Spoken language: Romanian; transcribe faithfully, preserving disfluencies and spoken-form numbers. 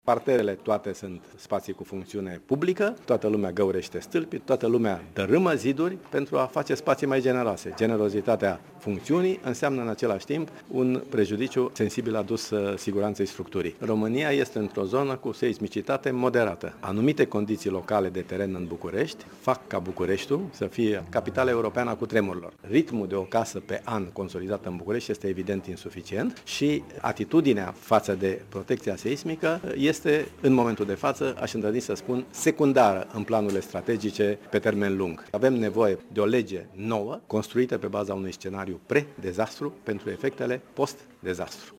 Parterele toate sunt spații cu funcțiune publică, toată lumea găurește stâlpi, toată lumea dărâmă ziduri pentru a face spații mai generoase. Generozitatea funcțiunii înseamnă în același timp un prejudiciu sensibil adus siguranței structurii. România este într-o zonă cu seismicitate moderată. Anumite condiții locale de teren în București fac ca Bucureștiul să fie capitala europeană a cutremurilor. Ritmul de o casă pe an consolidată în București este evident insuficient și atitudinea față de protecția seismică este, în momentul de față, aș îndrăzni să spun, secundară în planurile strategice pe termen lung. Avem nevoie de o lege nouă, construită pe baza unui scenariu pre-dezastru pentru efectele post-dezastru.